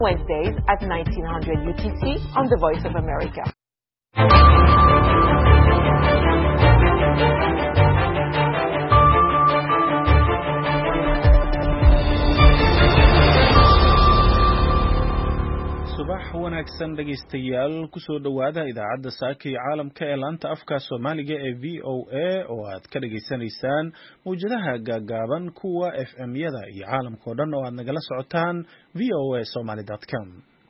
Wednesdays at 1900 UTC on the Voice of America. subax wanaagsan dhageystayaal kusoo dhawaada idaacadda saaka ee caalamka ee laanta afka Soomaaliga ee VOA oo aad ka dhageysanaysaan mowjadaha gaagaaban kuwa FM-yada iyo caalamka oo dhan oo aad nagala socotaan voasomali.com.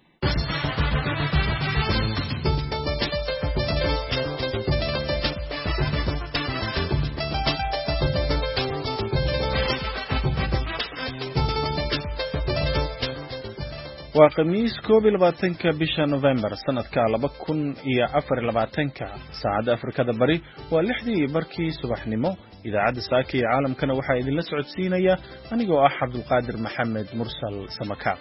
waa khamiis 21 bisha November sanadka 2024 saacada Afrikada Bari waa 6:00 subaxnimo. idaacadda saaka ee caalamkana waxaa idinla socodsiinaya anigoo ah Cabdulqaadir Maxamed Mursal Samaka.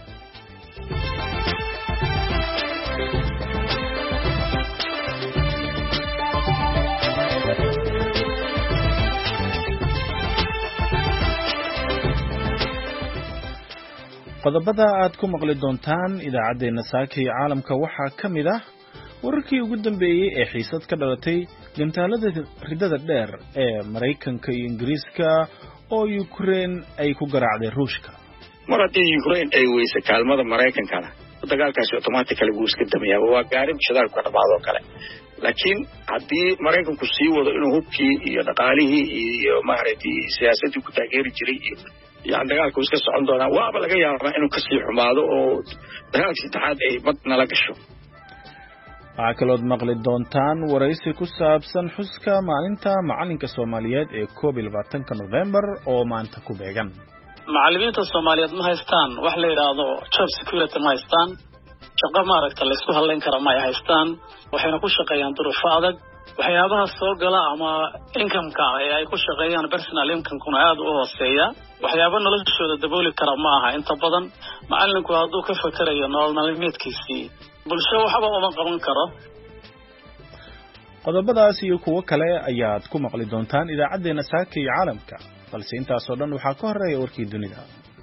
qodobada aad ku maqli doontaan idaacadeena saaka ee caalamka waxaa kamid ah wararkii ugu dambeeyay ee xiisad ka dhalatay gantaalada ridada dheer ee Mareykanka iyo Ingiriiska oo Ukraine ay ku garaacday Ruushka. mar haddii Ukraine ay weyse kaalmada Mareykankana dagaalkaasi automatically wuu iska damayaa waa gaarin shidaalka dhamaado kale. laakiin haddii Mareykanku sii wado inuu hubkii iyo dhaqaalihii iyo maaragtay siyaasadii ku taageeri jiray يعني dagaalku iska socon doona waaba laga yaabaa inuu ka sii xumaado oo dagaalka saddexaad ay badna la gasho. waxaa kaloo maqli doontaan waraysi ku saabsan xuska maalinta macalinka Soomaaliyeed ee 21 November oo maanta ku beegan. macallimiinta Soomaaliyeed ma haystaan wax la yiraahdo job security ma haystaan, shaqo maaragta la isku haleyn karo ma haystaan, waxayna ku shaqeeyaan duruufo adag. waxyaabaha soo gala ama income-ka ay ku shaqeeyaan personal income-kuna aad u hooseeya, waxyaabo noloshooda dabooli kara ma aha. inta badan macallinku hadduu ka fakarayo nolol maalmeedkiisii bulsho waxba uma qaban karo. qodobadaas iyo kuwo kale ayaad ku maqli doontaan idaacadeena saaka ee caalamka, balse intaas oo dhan waxaa ka horeeya warkii dunida.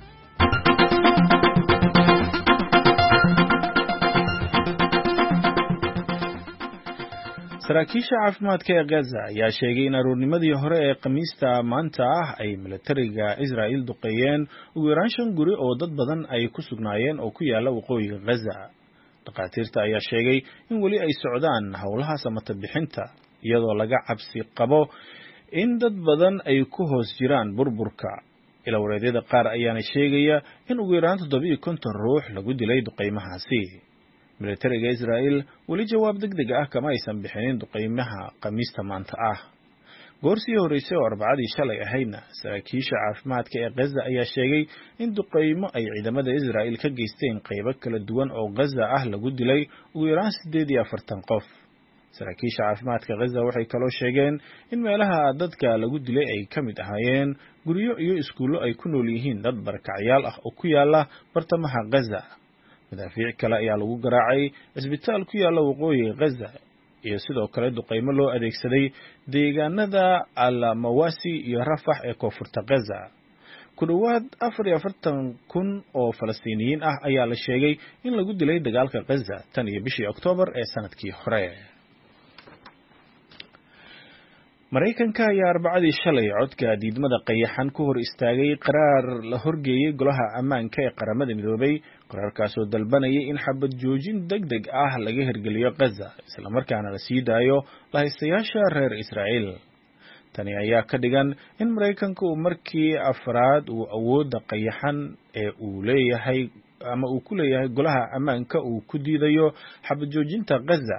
saraakiisha caafimaadka ee Gaza ayaa sheegay in aroornimadii hore ee Khamiista maanta ay militariga Israa'iil duqeeyeen ugu yaraan 5 guri oo dad badan ay ku sugnaayeen oo ku yaala waqooyiga Gaza. dhaqaatiirta ayaa sheegay in weli ay socdaan howlaha samata bixinta iyadoo laga cabsi qabo in dad badan ay ku hoos jiraan burburka. ilaawareedyada qaar ayaana sheegaya in ugu yaraan 750 ruux lagu dilay duqeymahaasi. militariga Israa'iil weli jawaab degdeg ah kama aysan bixinin duqeymaha Khamiista maanta ah. goorsii horeysay oo Arbacadii shalay ahaydna saraakiisha caafimaadka ee Gaza ayaa sheegay in duqeymo ay ciidamada Israa'iil ka geysteen qaybo kala duwan oo Gaza ah lagu dilay ugu yaraan 48 qof. saraakiisha caafimaadka Gaza waxay kaloo sheegeen in meelaha dadka lagu dilay ay ka mid ahaayeen guryo iyo iskuulo ay ku nool yihiin dad barakacayaal ah oo ku yaala bartamaha Gaza. madaafiic kale ayaa lagu garaacay isbitaal ku yaala waqooyiga Gaza iyo sidoo kale duqeymo loo adeegsaday deegaanada Al-Mawasi iyo Rafah ee koonfurta Gaza. ku dhawaad 44,000 oo Falastiiniyiin ah ayaa la sheegay in lagu dilay dagaalka Gaza tan iyo bishii Oktoobar ee sanadkii hore. Mareykanka ayaa Arbacadii shalay codka diidmada qayaxan ku hor istaagay qaraar la horgeeyay golaha ammaanka ee qaramada midoobay. qaraarkaas oo dalbanayay in xabad joojin degdeg ah laga hirgeliyo Gaza isla markaana la sii daayo lahaystayaasha reer Israa'iil. tani ayaa ka dhigan in Mareykanka uu markii afraad uu awoodda qayaxan ee uu leeyahay ama uu ku leeyahay golaha ammaanka uu ku diidayo xabad joojinta Gaza.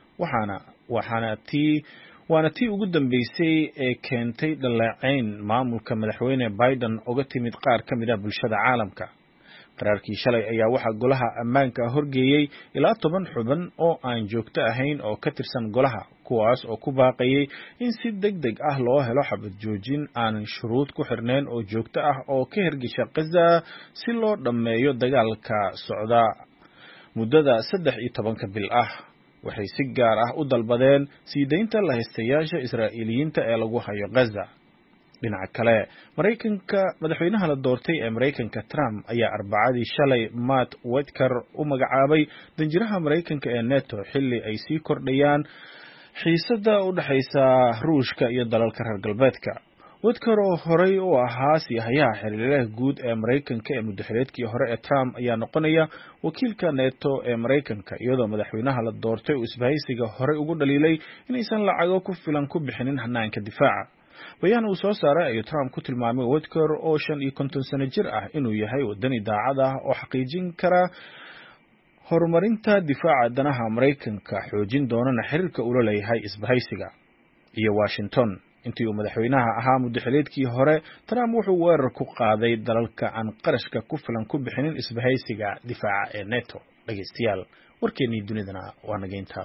waana tii ugu dambeysay ee keentay dhaleecayn maamulka madaxweyne Biden uga timid qaar ka mid ah bulshada caalamka. qaraarkii shalay ayaa waxaa golaha ammaanka horgeeyay ilaa 10 xubin oo aan joogto ahayn oo ka tirsan golaha, kuwaas oo ku baaqayay in si degdeg ah loo helo xabad joojin aan shuruud ku xirnayn oo joogto ah oo ka hirgasha Gaza si loo dhammeeyo dagaalka socda muddada 13 bil ah. waxay si gaar ah u dalbadeen sii deynta lahaystayaasha Israa'iiliyiinta ee lagu hayo Gaza. dhinaca kale maraykanka madaxweynaha la doortay ee maraykanka Trump ayaa arbacadii shalay Matt Whitaker u magacaabay danjiraha maraykanka ee NATO xilli ay sii kordhayaan xiisada u dhaxaysa Ruushka iyo dalalka reer galbeedka. Whitaker oo horey u ahaa siyahayaha xiriiryaha guud ee maraykanka ee muddaxileedkii hore ee Trump ayaa noqonaya wakiilka NATO ee maraykanka iyadoo madaxweynaha la doortay uu isbahaysiga horey ugu dhaliilay inaysan lacago ku filan ku bixinin hanaanka difaaca. bayaan uu soo saaray ayuu Trump ku tilmaamay Whitaker oo 55 sano jir ah inuu yahay wadani daacad ah oo xaqiijin kara horumarinta difaaca danaha maraykanka xoojin doonana xiriirka uu la leeyahay isbahaysiga iyo Washington. intii uu madaxweynaha ahaa muddaxileedkii hore Trump wuxuu weerar ku qaaday dalalka aan qarashka ku filan ku bixinin isbahaysiga difaaca ee NATO. dhageystayaal warkeennii dunidana waa nageynta.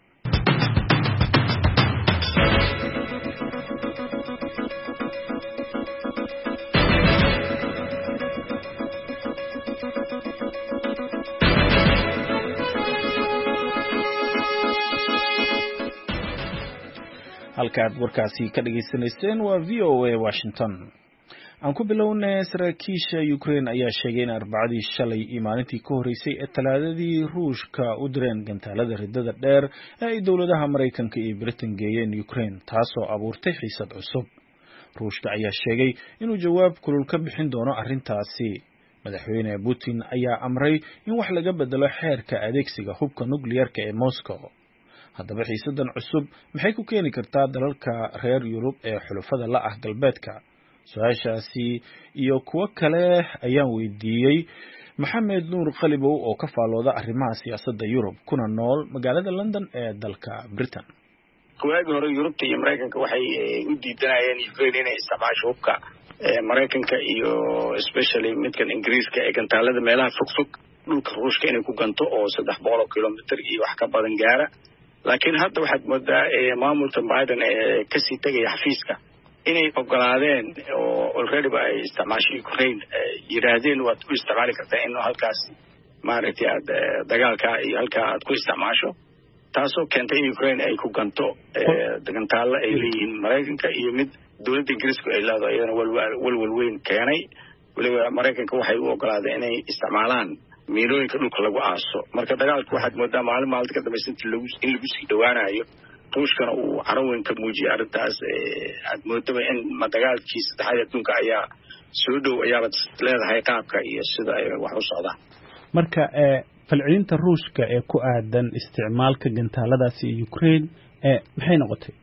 halkaad warkaasi ka dhageysanayseen waa VOA Washington. aan ku bilownay saraakiisha Ukraine ayaa sheegay in arbacadii shalay iyo maalintii ka horeysay ee talaadadii Ruushka u direen gantaalada ridada dheer ee ay dowladaha Maraykanka iyo Britain geeyeen Ukraine taasoo abuurtay xiisad cusub. Ruushka ayaa sheegay inuu jawaab kulul ka bixin doono arrintaasi. madaxweyne Putin ayaa amray in wax laga bedelo xeerka adeegsiga hubka nuclearka ee Moscow. haddaba xiisadan cusub maxay ku keeni kartaa dalalka reer Yurub ee xulafada la ah galbeedka? su'aashaasi iyo kuwa kale ayaan weydiiyey Maxamed Nuur Qalibow oo ka faalooda arrimaha siyaasadda Yurub kuna nool magaalada London ee dalka Britain. kuwaagi hore Yurubta iyo Maraykanka waxay u diidanayeen Ukraine inay isticmaasho hubka Maraykanka iyo especially midkan Ingiriiska ee gantaalada meelaha fogfog dhulka Ruushka inay ku ganto oo 300 kilomitir iyo wax ka badan gaara. laakiin hadda waxaad moodaa maamulka Biden ee ka sii tagay xafiiska inay ogolaadeen oo already ay isticmaashay Ukraine yiraahdeen waad ku isticmaali kartaa in halkaas maaragtay aad dagaalka iyo halka aad ku isticmaasho taasoo keentay in Ukraine ay ku ganto gantaalo ay leeyihiin Maraykanka iyo mid dowladda Ingiriiska ay leedahay iyana walwal weyn keenay. waliba Maraykanka waxay u ogolaadeen inay isticmaalaan miilooyinka dhulka lagu aaso. marka dagaalku waxaad moodaa maalinta ka dambaysa in lagu sii dhawaanayo. Ruushkana uu caraweyn ka muujiyay arrintaas aad moodaba in dagaalkii saddexaad adduunka ayaa soo dhow ayaaba leedahay qaabka iyo sida ay wax u socdaan. marka falcelinta Ruushka ee ku aadan isticmaalka gantaaladaasi ee Ukraine maxay noqotay?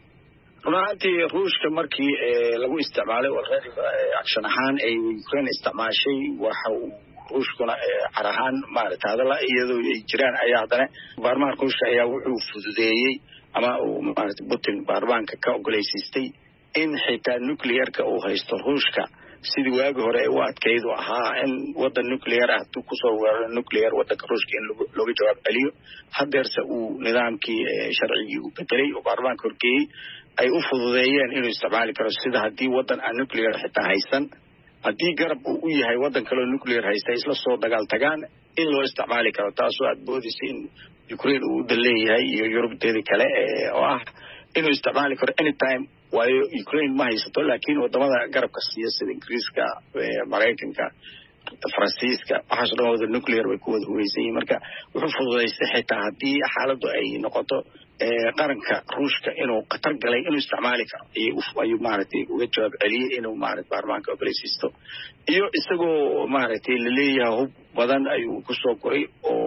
runtii Ruushka markii lagu isticmaalay already action ahaan ay Ukraine isticmaashay waxa Ruushkuna carahan maaragtay hadalla iyadoo ay jiraan ayaa haddana baarlamaanka Ruushka ayaa wuxuu fududeeyey ama uu maaragtay Putin baarlamaanka ka ogoleysiistay in xitaa nuclearka uu haysto Ruushka sidii waagi hore ay u adkeyd ahaa in wadan nuclear ah ku soo weeraro nuclear wadanka Ruushka in looga jawaab celiyo. haddeerse uu nidaamkii sharcigii u bedelay oo baarlamaanka horgeeyey ay u fududeeyeen inuu isticmaali karo sida haddii wadan aan nuclear xitaa haysan haddii garab uu u yahay wadan kale oo nuclear haysta isla soo dagaal tagaan in loo isticmaali karo taasoo aad boodisay in Ukraine uu leeyahay iyo Yurubteeda kale oo ah inuu isticmaali karo anytime. waayo Ukraine ma haysato laakiin wadamada garabka siyaasadda Ingiriiska Maraykanka Faransiiska waxaas oo wada nuclear way ku wada hubeysay. marka wuxuu fududeystay xitaa haddii xaaladdu ay noqoto qaranka Ruushka inuu qatar galay inuu isticmaali karo ayuu maaragtay uga jawaab celiyay inuu maaragtay baarlamaanka ogoleysiisto iyo isagoo maaragtay la leeyahay hub badan ayuu ku soo koray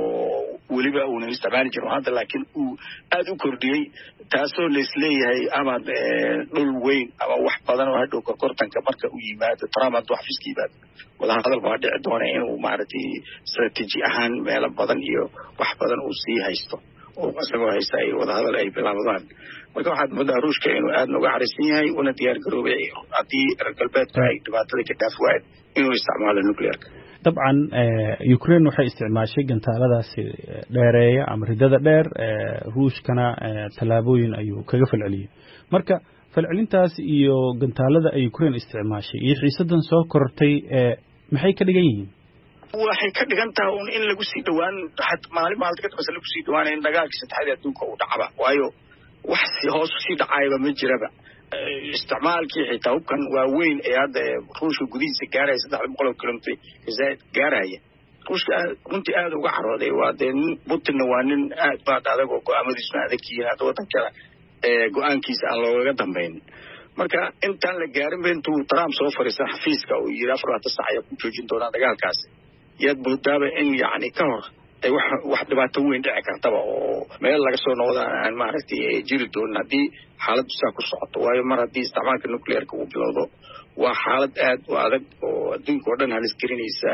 oo weliba uuna isticmaali jirin hadda laakiin uu aad u kordhiyey taasoo la isleeyahay ama dhul weyn ama wax badan oo hadhow kortanka marka uu yimaado Trump hadduu xafiiska yimaado wadahadal baa dhici doona inuu maaragtay strategy ahaan meelo badan iyo wax badan uu sii haysto oo asagoo haysta ay wadahadal ay bilaabadaan. marka waxaad moodaa Ruushka inuu aad nooga carisan yahay una diyaar garoobay haddii reer galbeedka ay dhibaatada ka dhaaf waayeen inuu isticmaalo nuclearka. dabcan Ukraine waxay isticmaashay gantaaladaasi dheereeya ama ridada dheer Ruushkana talaabooyin ayuu kaga falceliyay. marka falcelintaas iyo gantaalada ay Ukraine isticmaashay iyo xiisadan soo kortay maxay ka dhigan yihiin? waxay ka dhigan tahay in lagu sii dhawaan maalinta ka dambaysa lagu sii dhawaan in dagaalkii saddexaad adduunka uu dhacaba waayo wax si hoos u sii dhacayba ma jiraba. isticmaalkii xitaa hubkan waaweyn ee hadda ruushka gudihiisa gaaraya 300 kilomitr zaid gaaraya ruushka runtii aad uga carooday waa dee Putinna waa nin aad baad adag oo go'aamadiisuna adag yihiin hadda waddanka go'aankiisa aan looga dambeyn marka intaan la gaarin intuu Trump soo fariisan xafiiska oo yiri 4 saac ay ku joojin doonaan dagaalkaas yaad moodaaba in yacni ka hor ay wax dhibaato weyn dhici kartaba oo meel laga soo noqdaan aan maaragtay jiri doon haddii xaaladdu saa ku socoto waayo mar haddii isticmaalka nuclearka uu bilowdo waa xaalad aad u adag oo adduunka oo dhan halis gelinaysa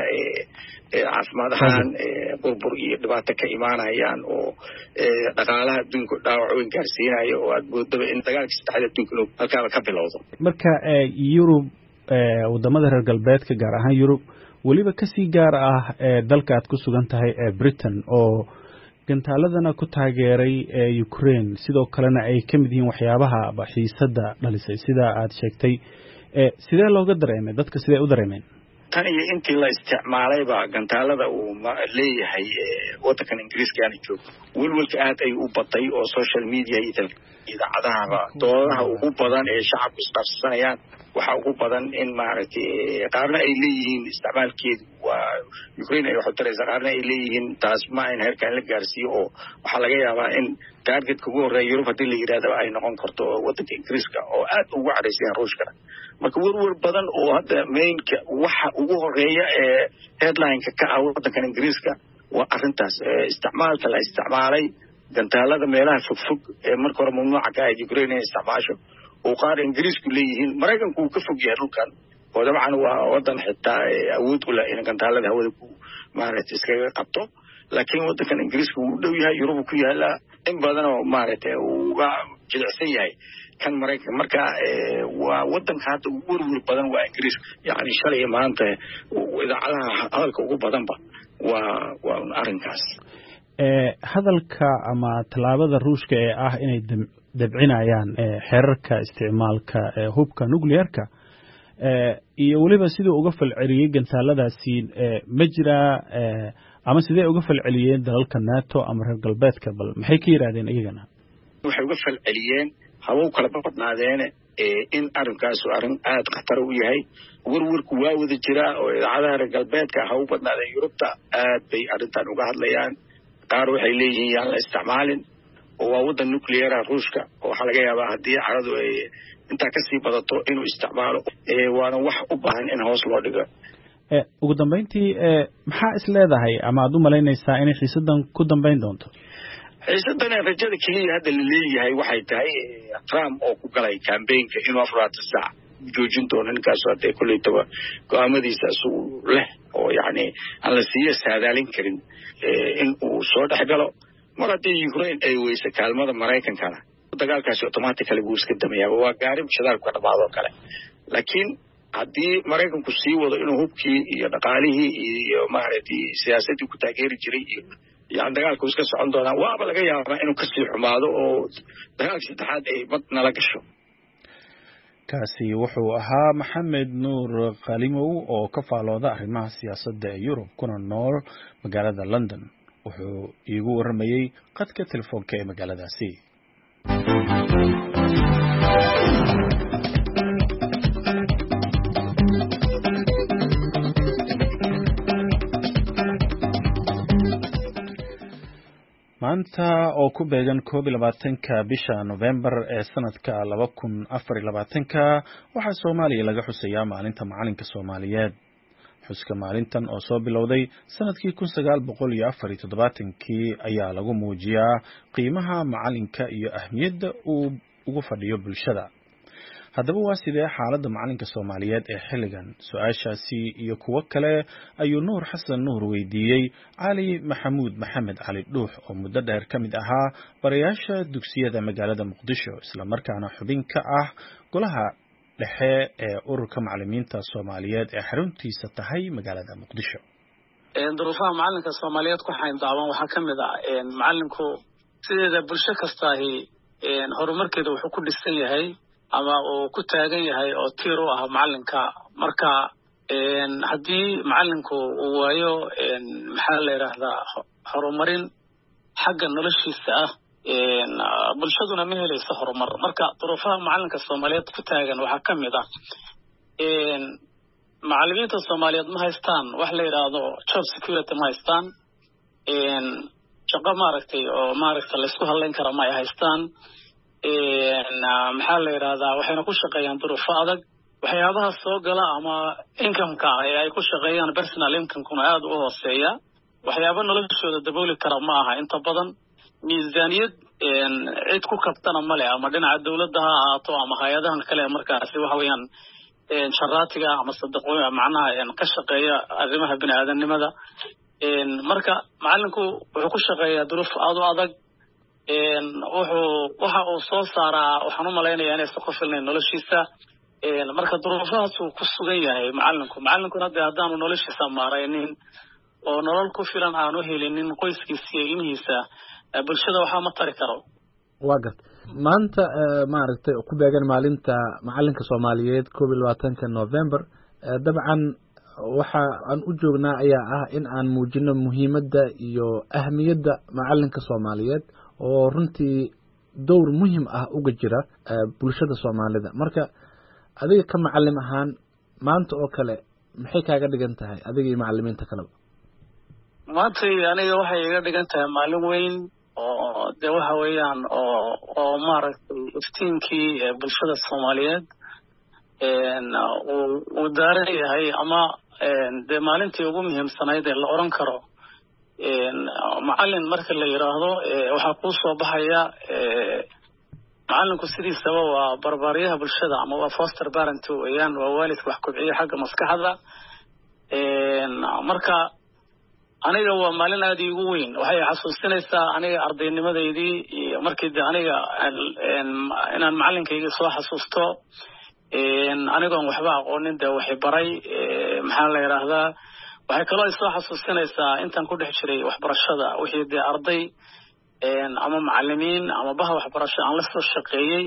caafimaad ahaan burbur iyo dhibaato ka imaanayaan oo dhaqaalaha adduunka dhaawac weyn gaarsiinaya oo aad moodaba in dagaalka saddexaad adduunka inuu halkaaba ka bilowdo marka Yurub wadamada reer galbeedka gaar ahaan Yurub waliba kasii gaar ah dalka aad ku sugan tahay Britain oo gantaaladana ku taageeray Ukraine sidoo kalena ay ka mid yihiin waxyaabaha xiisada dhalisay sida aad sheegtay sidee looga dareemay dadka sidee u dareemeen tan iyo intii la isticmaalayba gantaalada uu leeyahay waddankan Ingiriiska aan joogo walwalka aad ay u batay oo social media iyo idaacadaha doodaha ugu badan ee shacabku isqabsanayaan waxa ugu badan in maaragtay qaarna ay leeyihiin isticmaalkeedu waa Ukraine ay wax taraysa qaarna ay leeyihiin taas ma in heerkan la gaarsiiyo oo waxa laga yaabaa in targetka ugu horeeya Yurub hadii la yiraahdo ay noqon karto waddanka Ingiriiska oo aad ugu cadhaysan Ruushka marka warwar badan oo hadda mainka waxa ugu horeeya ee headline-ka ka ah waddanka Ingiriiska waa arrintaas isticmaalka la isticmaalay gantaalada meelaha fogfog ee marka hore mamnuuca ka ah Ukraine ay isticmaasho oo qaar Ingiriisku leeyihiin Mareykanku uu ka fog yahay dhulkan oo dabcan waa waddan xitaa awood u leh in gantaalada hawada ku maaragtay iskaga qabto laakiin waddankan Ingiriisku uu dhow yahay Yurub ku yaala in badan oo maaragtay uu uga jilicsan yahay kan Mareykan marka waa waddanka hadda ugu warwar badan waa Ingiriiska yacni shalay maanta idaacadaha hadalka ugu badanba waa arrinkaas hadalka ama talaabada Ruushka ee ah inay dabcinayaan xeerarka isticmaalka hubka nuclearka iyo waliba sidoo uga falceliyay gantaaladaasi ma jira ama sidee uga falceliyeen dalalka NATO ama reer galbeedka bal maxay ka yiraahdeen iyagana waxay uga falceliyeen hawo kala badnaadeen in arrinkaas arrin aad khatar u yahay warwarku waa wada jira oo idaacadaha reer galbeedka hawo badnaadeen Yurubta aad bay arrintan uga hadlayaan qaar waxay leeyihiin yaan la isticmaalin oo waa waddan nuclear Ruushka oo waxa laga yaabaa haddii caradu ay inta ka sii badato inuu isticmaalo waana wax u baahan in hoos loo dhigo ugu dambeyntii maxaa is leedahay ama aad u malaynaysaa inay xiisadan ku dambeyn doonto xiisadan rajada kaliya hadda la leeyahay waxay tahay Trump oo ku galay campaign-ka inuu 4 saac joojin doono ninkaas hadda kuleytaba go'aamadiisa uu leh oo yacni aan la siiyo saadaalin karin in uu soo dhaxgalo mar haddii Ukraine ay weysa kaalmada Mareykankana dagaalkaasi automatically wuu iska damayaa waa gaari shidaalku ka dhamaado kale laakiin haddii Mareykanku sii wado inuu hubkii iyo dhaqaalihii iyo maaragtay siyaasadii ku taageeri jiray yani dagaalku iska socon doonaa waaba laga yaabaa inuu ka sii xumaado oo dagaalka saddexaad ay bad nala gasho kaasi wuxuu ahaa Maxamed Nuur Qalimow oo ka faalooda arrimaha siyaasadda ee Yurub kuna nool magaalada London wuxuu iigu waramayay qadka telefoonka ee magaaladaasi maanta oo ku beegan 22-ka bisha November ee sanadka 2024 waxaa Soomaaliya laga xusayaa maalinta macalinka Soomaaliyeed xuska maalintan oo soo bilowday sanadkii 1974 ayaa lagu muujiyaa qiimaha macalinka iyo ahmiyadda uu ugu fadhiyo bulshada haddaba waa sidee xaaladda macalinka Soomaaliyeed ee xilligan su'aashaasi iyo kuwo kale ayuu Nuur Xasan Nuur weydiiyey Cali Maxamuud Maxamed Cali Dhuux oo muddo dheer ka mid ahaa barayaasha dugsiyada magaalada Muqdisho isla markaana xubin ka ah golaha dhexe ee ururka macallimiinta Soomaaliyeed ee xaruntiisa tahay magaalada Muqdisho duruufaha macalinka Soomaaliyeed ku xayn daawan waxa kamid ah macalinku sideeda bulsho kasta horumarkeeda wuxuu ku dhisan yahay ama uu ku taagan yahay oo tiir u ah macalinka marka haddii macalinku uu waayo maxaa la yiraahdaa horumarin xagga noloshiisa ah bulshaduna ma helayso horumar marka duruufaha macalinka Soomaaliyeed ku taagan waxa kamid ah macallimiinta Soomaaliyeed ma haystaan wax la yiraahdo job security ma haystaan shaqo maaragtay la isku haleyn karo ma haystaan maxaa la yiraahdaa waxayna ku shaqeeyaan duruufo adag waxyaabaha soo gala ama income-ka ay ku shaqeeyaan personal income-kuna aad u hooseeya waxyaabo noloshooda dabooli kara ma aha inta badan miisaaniyad cid ku kabtana male ama dhinaca dawladda ha ahaato ama hay'adahan kale markaasi waxa weeyaan sharaatiga ama sadaqooyin macnaha ka shaqeeya arrimaha bini'aadanimada marka macallinku wuxuu ku shaqeeyaa duruuf aad u adag waxa uu soo saaraa waxaan u maleynayaa inay ku filnayn noloshiisa marka duruufahaas uu ku sugan yahay macallinkuna haddaanu noloshiisa maaraynin oo nolol ku filan aanu helinin qoyskiisa iyo ilmihiisa bulshada waxaa ma tari karo waa garta maanta maaragtay ku beegan maalinta macalinka Soomaaliyeed 21 November dabcan waxa aan u joognaa ayaa ah in aan muujino muhiimadda iyo ahmiyadda macalinka Soomaaliyeed oo runtii door muhiim ah uga jira bulshada Soomaalida marka adiga ka macallim ahaan maanta oo kale maxay kaaga dhigan tahay adiga iyo macallimiinta kale maanta aniga waxay iga dhigan tahay maalin weyn oo de waxa weeyaan oo maaragtay iftiinkii bulshada Soomaaliyeed uu daaran yahay ama de maalintii ugu muhiimsanayd ee la oran karo macallin marka la yiraahdo waxa ku soo baxaya macallinku sidiisaba waa barbaariyaha bulshada ama waa foster parent weeyaan waa waalidka wax kobciya xagga maskaxda marka aniga waa maalin aad iigu weyn waxay xasuusinaysaa aniga ardaynimadeedii markii aniga inaan macallinkayga soo xasuusto anigoon waxba aqoonin de waxay baray maxaa la yiraahdaa waxay kaloo soo xasuusinaysaa intaan ku dhex jiray waxbarashada wixii de arday ama macallimiin ama baha waxbarasho aan la soo shaqeeyay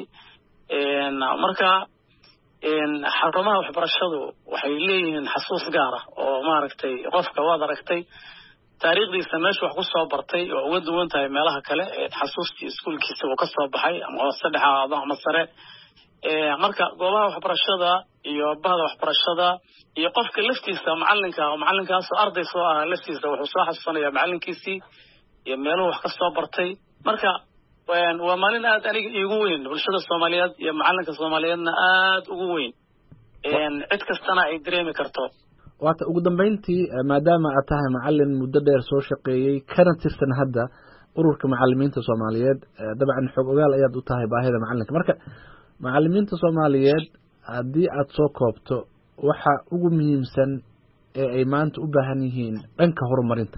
marka xarumaha waxbarashadu waxay leeyihiin xasuus gaar ah oo maaragtay qofka waad aragtay taariikhdiisa meesha wax ku soo bartay oo uga duwan tahay meelaha kale xasuustii iskuulkiisa uu ka soo baxay ama hoose dhexe ama sare marka goobaha waxbarashada iyo bahda waxbarashada iyo qofka laftiisa macallinkaas oo arday soo ah laftiisa wuxuu soo xasuusanayaa macallinkiisii iyo meeluhu wax ka soo bartay marka waa maalin aad aniga iigu weyn bulshada Soomaaliyeed iyo macallinka Soomaaliyeedna aad ugu weyn cid kastana ay dareemi karto waata ugu dambeyntii maadaama aad tahay macallin muddo dheer soo shaqeeyay kana tirsan hadda ururka macallimiinta Soomaaliyeed dabcan xog ogaal ayaad u tahay baahida macallinka marka macallimiinta Soomaaliyeed haddii aad soo koobto waxa ugu muhiimsan ee ay maanta u baahan yihiin dhanka horumarinta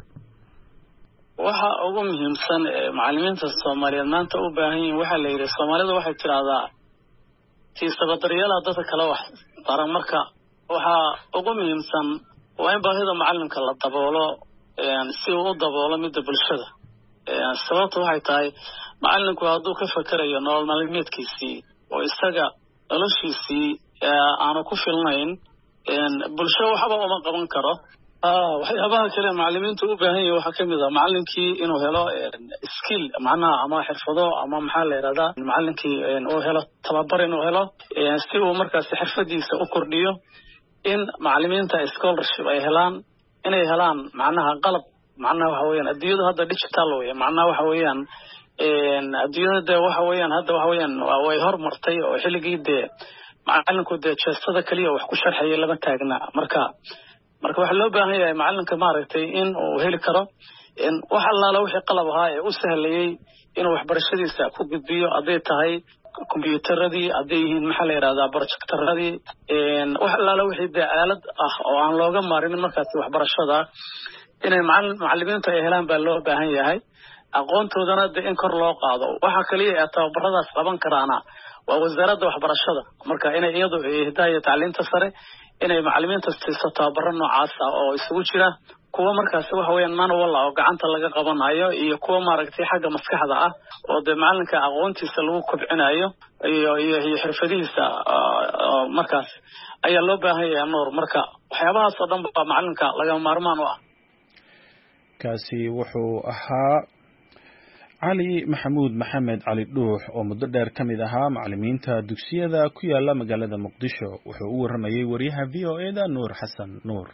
waxa ugu muhiimsan macallimiinta Soomaaliyeed maanta u baahan yihiin waxa la yiraahdo Soomaalida waxay tiraahdaa tiisaba daryeelada dadka kala wax baran marka waxa ugu muhiimsan waa in baahida macallinka la daboolo si uu u daboolo midda bulshada sababtu waxay tahay macallinku hadduu ka fakarayo nolol maalmeedkiisii oo isaga noloshiisii aanu ku filnayn bulsho waxba uma qaban karo waxyaabaha kale macallimiintu u baahan yihiin waxa kamid ah macallinkii inuu helo skill macnaha ama xirfado ama maxaa la yiraahdaa macallinkii uu helo tababar inuu helo si uu markaas xirfadiisa u kordhiyo in macallimiinta scholarship ay helaan inay helaan macnaha qalab macnaha waxa weeyaan adduunyada hadda digital weeye macnaha waxa weeyaan adduunyada waxa weeyaan hadda waxa weeyaan way hormartay oo xilligii de macallinku de jeestada kaliya wax ku sharxayay lama taagna marka waxa loo baahan yahay macallinka maaragtay in uu heli karo wax allaala wixii qalab ahaa ee u sahlayay inuu waxbarashadiisa ku gudbiyo hadday tahay kombiyuutaradii hadday yihiin maxaa la yidhahdaa projectaradii wax allaala wixii dee aalad ah oo aan looga maarinin markaasi waxbarashada inay macallimiintu ay helaan baa loo baahan yahay aqoontoodana de in kor loo qaado waxa kaliya ee tababaradaas qaban karaana waa wasaaradda waxbarashada marka inay iyadu hidaaya tacliinta sare inay macallimiinta siiso tababaro noocaas ah oo isugu jira kuwa markaasi waxa weeyaan manual oo gacanta laga qabanayo iyo kuwa maaragtay xagga maskaxda ah oo de macallinka aqoontiisa lagu kobcinayo iyo xirfadihiisa markaas ayaa loo baahan yahay nuur marka waxyaabahaas oo dhan baa macallinka laga maarmaan u ah kaasi wuxuu ahaa cali maxamuud maxamed cali dhuux oo muddo dheer ka mid ahaa macallimiinta dugsiyada ku yaala magaalada muqdisho wuxuu u waramayay wariyaha VOA-da nuur xasan nuur.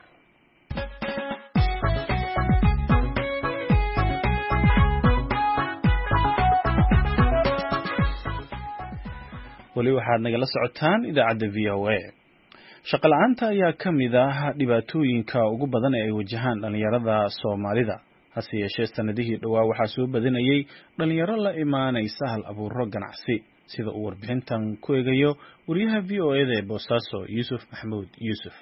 weli waxaad nagala socotaan idaacadda VOA. shaqo la'aanta ayaa ka mid ah dhibaatooyinka ugu badan ee ay wajahaan dhalinyarada Soomaalida. hase yeeshee sanadihii dhowaa waxaa soo badanayay dhalinyaro la imaanaysa hal abuuro ganacsi sida uu warbixintan ku eegayo wariyaha VOA-da ee Boosaaso Yuusuf Maxamuud Yuusuf.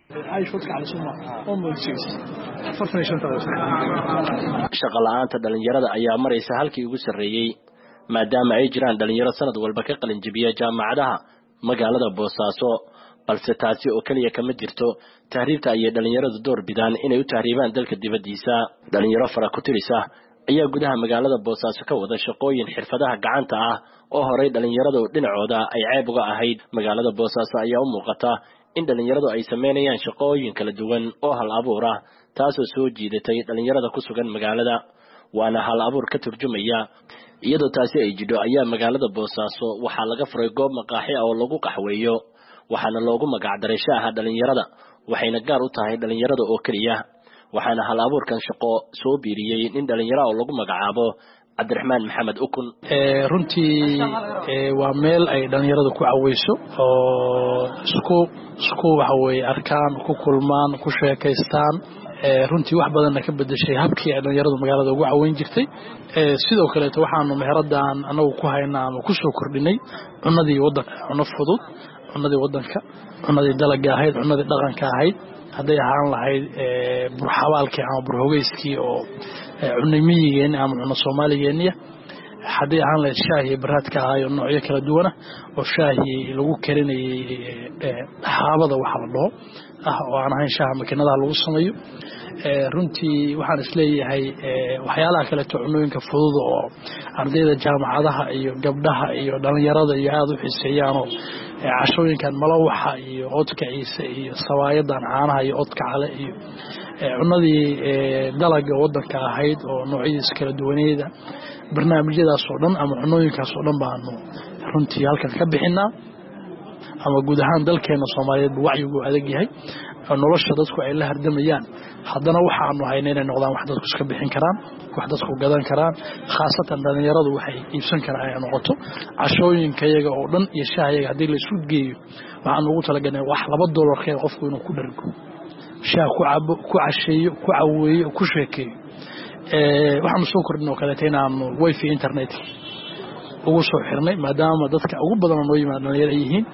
shaqo la'aanta dhalinyarada ayaa maraysa halkii ugu sarreeyay maadaama ay jiraan dhalinyaro sanad walba ka qalin jabiya jaamacadaha magaalada Boosaaso balse taasi oo kaliya kama jirto tahriibta ayay dhalinyaradu door bidaan inay u tahriibaan dalka dibadiisa. dhalinyaro fara ku tirisa ayaa gudaha magaalada Boosaaso ka wada shaqooyin xirfadaha gacanta ah oo horay dhalinyaradu dhinacooda ay ceeb uga ahayd. magaalada Boosaaso ayaa u muuqata in dhalinyaradu ay sameynayaan shaqooyin kala duwan oo hal abuur ah taasoo soo jiidatay dhalinyarada ku sugan magaalada waana hal abuur ka turjumaya. iyadoo taasi ay jidho ayaa magaalada Boosaaso waxaa laga furay goob maqaaxi ah oo lagu qaxweeyo waxaana loogu magac daray shaaha dhalinyarada waxayna gaar u tahay dhalinyarada oo kaliya waxaana hal abuurkan shaqo soo biiriyay nin dhalinyaro oo lagu magacaabo Cabdiraxmaan Maxamed Ukun. runtii waa meel ay dhalinyaradu ku caweyso oo isku waxa weeye arkaan ku kulmaan ku sheekaystaan runtii wax badan ka bedeshay habkii ay dhalinyaradu magaalada ugu caweyn jirtay. sidoo kale waxaanu meheradan anagu ku haynaa ama ku soo kordhinay cunadii wadanka cuno fudud cunadii wadanka cunadii dalagga ahayd cunadii dhaqanka ahayd haday ahaan lahayd burxabaalkii ama burhogeyskii oo cunimiyeen ama cuno Soomaaliyeeniya haday ahaan lahayd shaahi baraadka ahayd noocyo kala duwan oo shaahi lagu karinayay xaabada waxa la dhaho oo aan ahayn shaaha makiinadaha lagu sameeyo. runtii waxaan isleeyahay waxyaalaha kale cunooyinka fudud oo ardayda jaamacadaha iyo gabdhaha iyo dhalinyarada iyo aad u xiiseeyaan oo cashooyinkan malawaxa iyo oodka ciise iyo sawaayadan caanaha iyo oodka cale iyo cunadii dalagga wadanka ahayd oo noocyadiisa kala duwaneeda barnaamijyadaas oo dhan ama cunooyinkaas oo dhan baanu runtii halkan ka bixinaa ama guud ahaan dalkeena Soomaaliyeed wacyigu adag yahay nolosha dadku ay la hardamayaan haddana waxaanu haynaa inay noqdaan wax dadku iska bixin karaan wax dadku gadan karaan khaasatan dhalinyaradu waxay iibsan karaan ay noqoto cashooyinka iyaga oo dhan iyo shaahiga hadii la isu geeyo waxaan ugu talagalnay wax $2 ka qofku inuu ku dhargo shaah ku cabo ku casheeyo ku caweeyo ku sheekeeyo. waxaan soo kordhinay kale inaanu wifi internet ugu soo xirnay maadaama dadka ugu badan oo yimaadaan dhalinyaro yihiin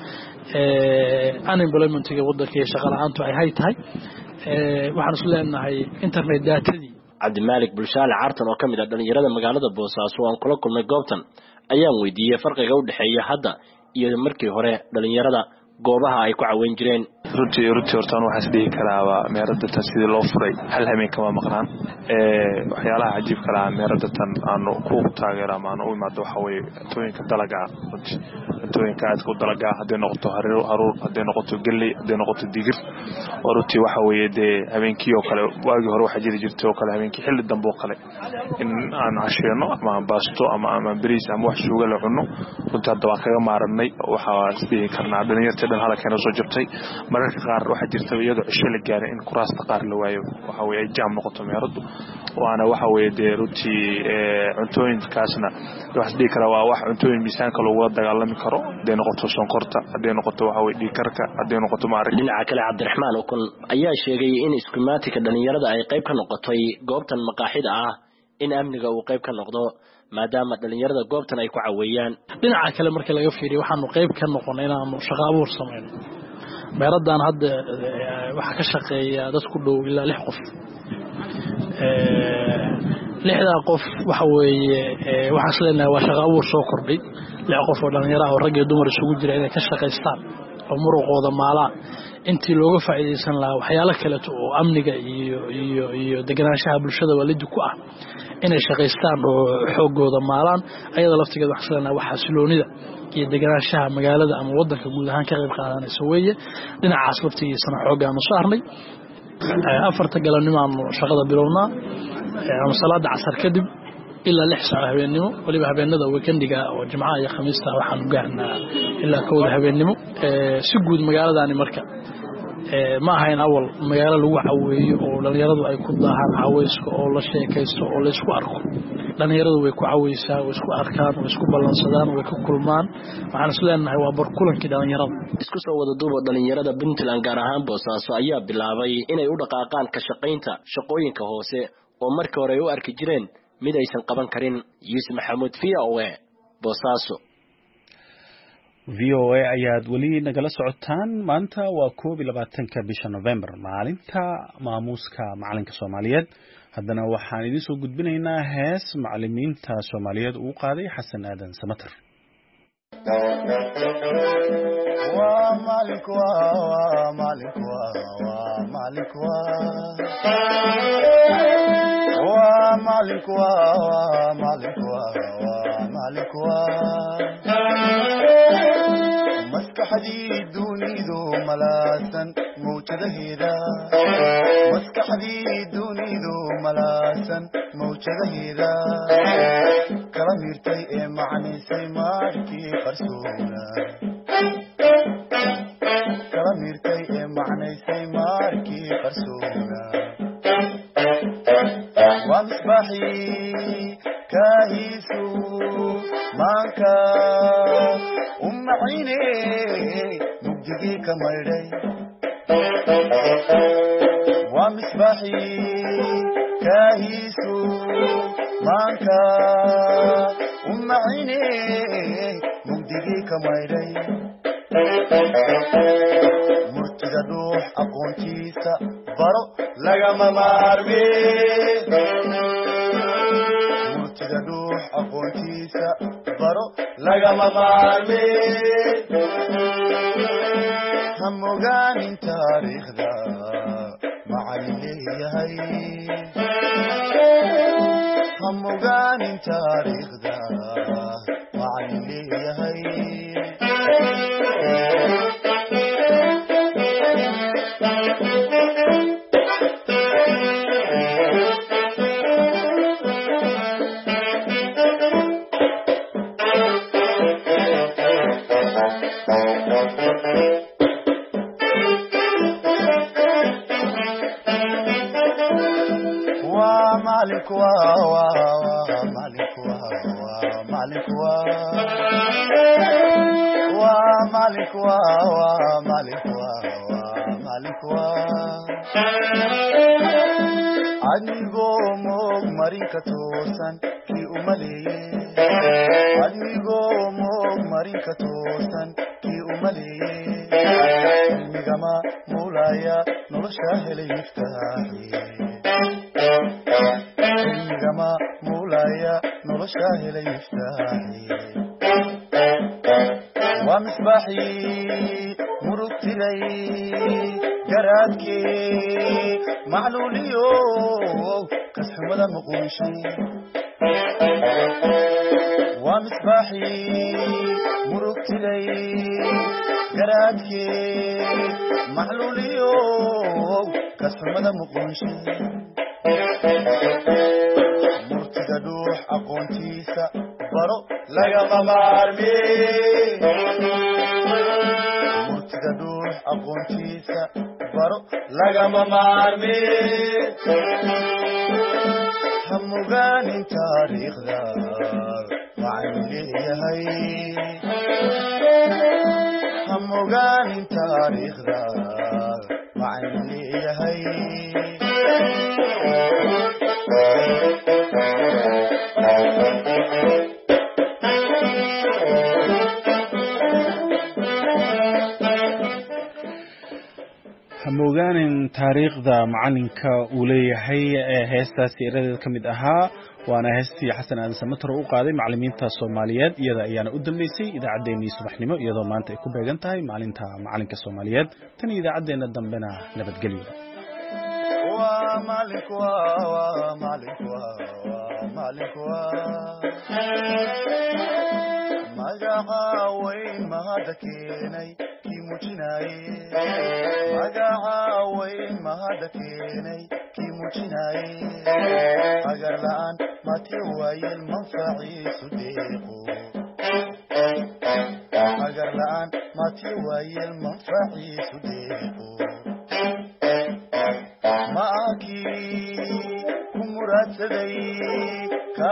unemployment-ga wadanka iyo shaqo la'aantu ay hay tahay. waxaan isku leenahay internet datadii. Cabdimaalik Bulshaale Cartan oo kamid ah dhalinyarada magaalada Boosaaso oo aan kula kulmay goobtan ayaan weydiiyay farqiga u dhaxeeya hadda iyo markii hore dhalinyarada goobaha ay ku caweyn jireen. runtii hortaan waxaan isdhihi karaa meerada tan sidii loo furay hal habeen kama maqnaan waxyaalaha cajiibka ah meerada tan aanu ku taageerama aanu u imaado waxa weeye tooyinka dalaga tooyinka aad ku dalaga haday noqoto haruur haday noqoto galley haday noqoto digir runtii waxa weeye de habeenkii oo kale waagi hore waxa jiri jirtay oo kale habeenkii xilli dambe oo kale in aan casheeno ama baasto ama bariis ama wax suuga la cuno runtii hadda waan kaga maaranay waxa isdhihi karnaa dhalinyarta dhan halkan soo jabtay mararka qaar waxa jirta iyadoo cisho la gaaray in kuraasta qaar la waayo waxa weeye jaam noqoto meeradu waana waxa weeye de runtii cuntooyinkaasna wax dhigi kara waa wax cuntooyin miisaanka lagu dagaalami karo haday noqoto sonkorta haday noqoto waxa weeye dhiigkarka haday noqoto maarag. dhinaca kale Cabdiraxmaan Ukun ayaa sheegay in iskumaatika dhalinyarada ay qayb ka noqotay goobtan maqaaxida ah in amniga uu qayb ka noqdo maadaama dhalinyarada goobtan ay ku caweeyaan. dhinaca kale markii laga fiiriyo waxaanu qayb ka noqonay inaanu shaqo abuur sameeyno. meeradan hadda waxa ka shaqeeya dad ku dhow ilaa 6 qof. 6 qof waxa weeye waxa isleeyahay waa shaqo abuur soo kordhay 6 qof oo dhalinyaro ah oo rag iyo dumar isugu jira inay ka shaqeystaan oo muruqooda maalaan intii looga faa'iideysan lahaa waxyaalo kale oo amniga iyo deganaanshaha bulshada waalid ku ah inay shaqeystaan oo xoogooda maalaan ayada laftigeeda wax isleeyahay waxa xasiloonida iyo deganaanshaha magaalada ama wadanka guud ahaan ka qayb qaadanayso weeye. dhinacaas laftigiisana xoogaanu saarnay 4 galabnimo aanu shaqada bilownaa ama salaada casar kadib ilaa 6 saac habeenimo waliba habeenada weekendiga oo jimcaha iyo khamiista waxaan gaarnaa ilaa 1 habeenimo si guud magaaladani marka ma ahayn awal magaalo lagu caweeyo oo dhalinyaradu ay ku daahaan caweyska oo la sheekaysto oo la isku arko dhalinyaradu way ku caweysaa way isku arkaan way isku balansadaan way ku kulmaan waxaan is leenahay waa barkulankii dhalinyarada isku soo wada duuba dhalinyarada Puntland gaar ahaan Boosaaso ayaa bilaabay inay u dhaqaaqaan ka shaqaynta shaqooyinka hoose oo markii hore ay u arki jireen mid aysan qaban karin. Yuusuf Maxamuud VOA Boosaaso. VOA ayaad weli nagala socotaan. maanta waa 22 bisha November, maalinta maamuuska macalinka Soomaaliyeed. haddana waxaan idin soo gudbinaynaa hees macallimiinta Soomaaliyeed uu qaaday Xasan Aadan Samatar. مسكحدي دونيدو ملاسن موجدهيدا مسكحدي دونيدو ملاسن موجدهيدا كلاميرتي معني سيماركي قرسونا كلاميرتي معني سيماركي قرسونا ومصباحي كاهيسو مانكا عيني مبدقي كميري ومصباحي كاهيسو مانكا عيني مبدقي كميري مرتدى روح أقونتيسا برو لغم مارمي مرتدى روح أقونتيسا برو لغم مارمي هموغان تاريخ ذا معلي هاي هموغان تاريخ ذا معلي هاي مالك أدنيغو موغ مريكا توسن كي أمالي أدنيغو موغ مريكا توسن كي أمالي الميغاما مولايا نرشا هلي مفتاحي الميغاما مولايا نرشا هلي مفتاحي ومصباحي مرقتي لي جراتكي معلوليو كسح ولا مقوشي ومصباحي مرقتي لي جراتكي معلوليو كسح ولا مقوشي مرتدى دوح أقونتيسا برو لغم مارمي مرتدى دوح أقونتيسا برو لغم مارمي هموغان تاريخ دار وعيني هاي هموغان تاريخ دار وعيني هاي hamogaanin taariikhda macalinka uu leeyahay heestaas iradeeda kamid ahaa waana heestii Xasan Aadan Samatar uu qaaday macallimiinta Soomaaliyeed iyada ayaana u dambeysay idaacadeennii subaxnimo iyadoo maanta ay ku beegan tahay maalinta macalinka Soomaaliyeed tan idaacadeena dambena nabadgelyo magaca weyn mahad keenay muujinaye magaca weyn mahadda keenay kii muujinaye agar la'aan mati waayeel manfaciisu deeqo agar la'aan mati waayeel manfaciisu deeqo maakii ku muraadsaday